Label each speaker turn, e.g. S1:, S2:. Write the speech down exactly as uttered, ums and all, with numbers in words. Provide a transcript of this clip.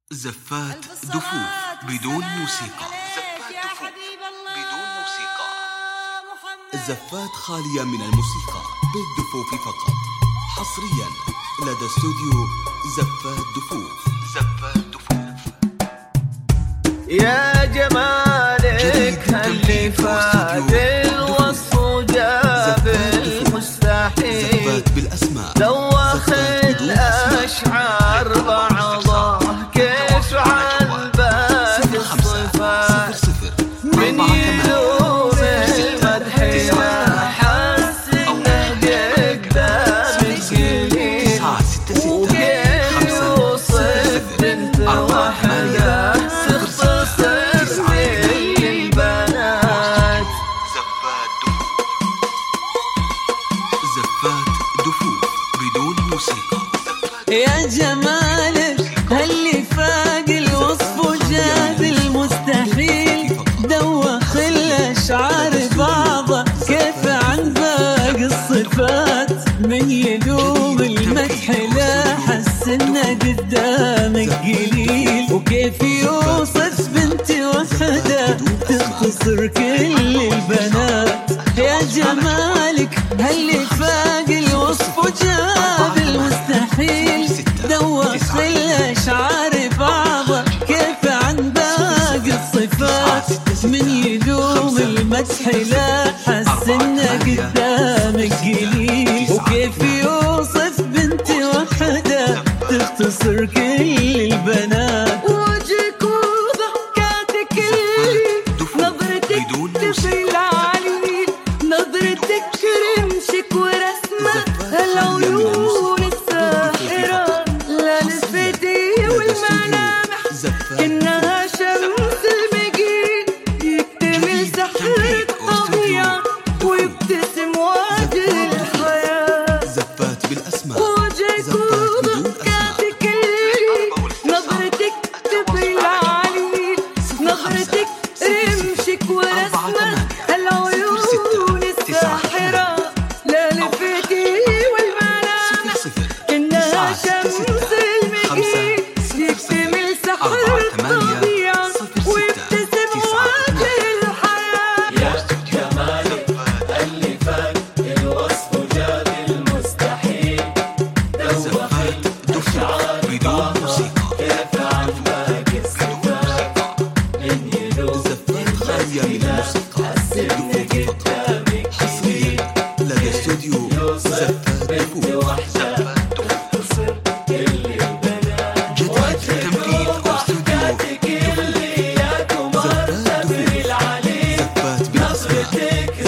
S1: زفات دفوف بدون موسيقى. زفات دفوف بدون موسيقى. زفات خالية من الموسيقى بالدفوف فقط، حصريا لدى استوديو زفات دفوف. زفات دفوف.
S2: يا جمالك اللي فات الوصف وجاب المستحيل،
S1: زفات بالأسماء
S2: دوخ الأشعار بعضه كيف عن باقي الصفات من يدوم المدح لا حس انه قدام الجليل، وكيف يوصف بنت واحدة تختصر زي البنات.
S1: زفات دفوف بدون موسيقى.
S3: يا جمالك اللي فاق الوصف وجاب المستحيل، دوخ الأشعار بعضه كيف عن باقي الصفات من يدوم المدح لا حس انه قدامك قليل، وكيف يوصف بنت وحدة تختصر كل البنات. يا جمالك اللي فاق الوصف وجاب المستحيل، دوخ الأشعار بعضه كيف عن باقي الصفات من يدوم المدح لا حس انه قدامك قليل، وكيف يوصف بنت وحدة تختصر كل البنات.
S4: وجهك وضحكاتك اللي نظرتك تفل عالي، نظرتك رمشك ورسمة العيون الساحرة، لا لفتي والملامح كأنها شمس المجيد، يكتمل سحر الطبيعة ويبتسم وجه الحياة.
S1: زفات بالأسماء.
S4: وجهك وضحكاتك اللي نظرتك تفل عالي، نظرتك رمشك ورسمة العيون الساحرة، لا لفتي والملامح كأنها شمس المجيد، يكتمل سحر الطبيعة ويبتسم وجه الحياة.
S2: يا جمالك اللي فاق الوصف وجاب المستحيل، دوخ الأشعار بعضه كيف عن باقي الصفات من يدوم المدح حس انه قدامك
S1: حصريا لدى استوديو زفات دفوف.
S2: تختصر كل البنات.
S1: جديد تنفيذ استوديو
S2: اللي ياكم
S1: زفات دفوف.
S2: العليل،
S1: زفات بالأسماء.
S2: نظرتك